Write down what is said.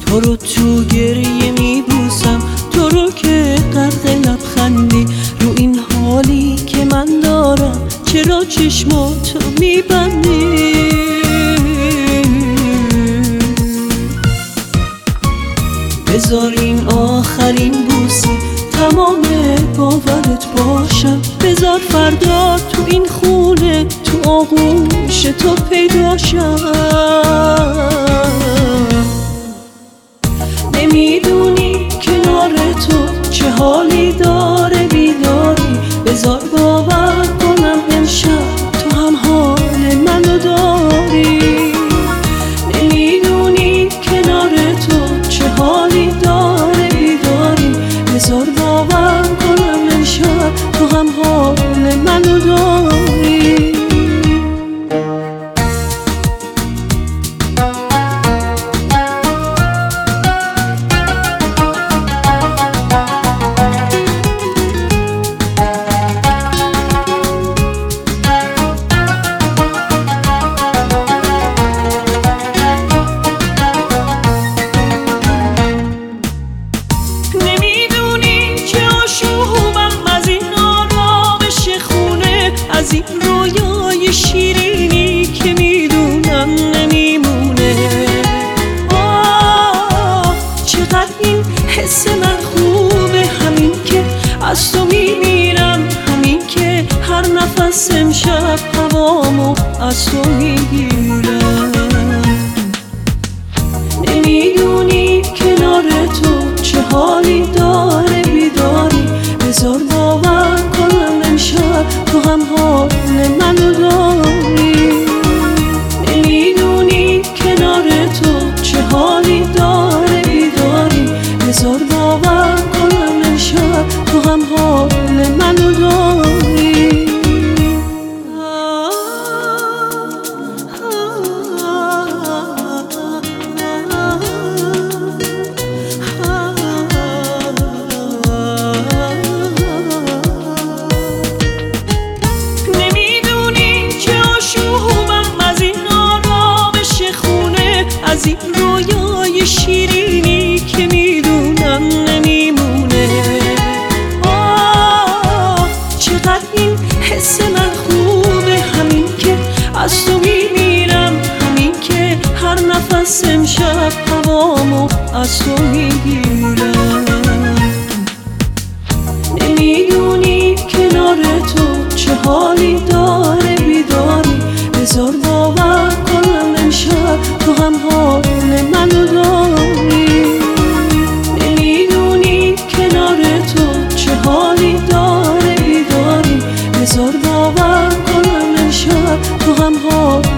تو رو تو گریه میبوسم، تو رو که غرق لبخندی. رو این حالی که من دارم چرا چشماتو میبندی؟ بذار این آخرین بوسه تمام باورت باشم. بذار فردا تو این خونه تو آغوش تو پیداشم. نمیدونی کنار تو چه حالی داره بیداری. بذار باور کنم امشب تو هم حال منو داری. نمیدونی کنار تو چه حالی داره بیداری. بذار باور کنم امشب تو هم حال منو داری. از این رویای شیرینی که میدونم نمیمونه. چقدر این حس من خوبه، همین که از تو میمیرم، همین که هر نفس امشب هوامو از تو میگیرم. نمیدونی کنار تو چه حالی داره بیداری. بذار باور کنم امشب تو هم حال منو داری. نمیدونی کنار تو چه حالی داره بیداری. بذار باور کنم امشب تو هم حال منو داری. از این رویای شیرینی که میدونم نمیمونه. چقدر این حس من خوبه، همین که از تو میمیرم، همین که هر نفس امشب هوامو از تو میگیرم. نمیدونی کنار تو چه حالی داره بیداری. بذار باور کنم امشب تو هم حال منو داری. نمیدونی کنار تو چه حالی داره بیداری. بذار باور کنم امشب تو هم حال